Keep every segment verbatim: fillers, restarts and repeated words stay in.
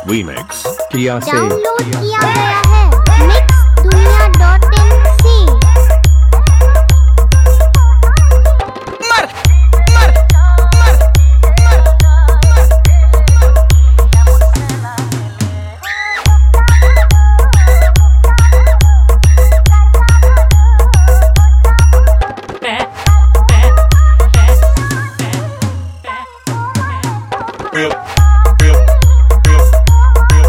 Remix किया से download किया गया है मिक्स दुनिया डॉट इन से। मर मर मर Real, real, real, real,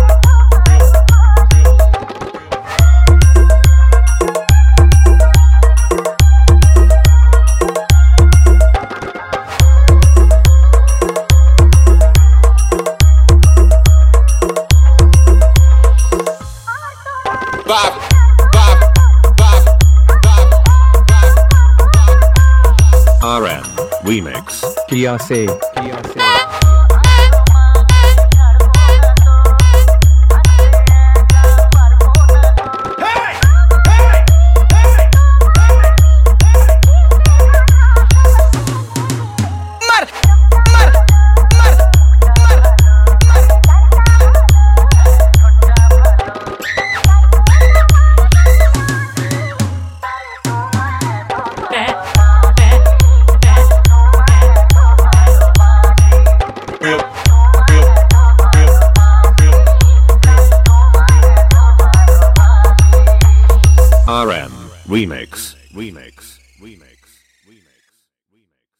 Bob, Bob, Bob, Bob, Bob. R M Remix किया से किया से मर मर मर Real, real, real, real. R M Remix Remix Remix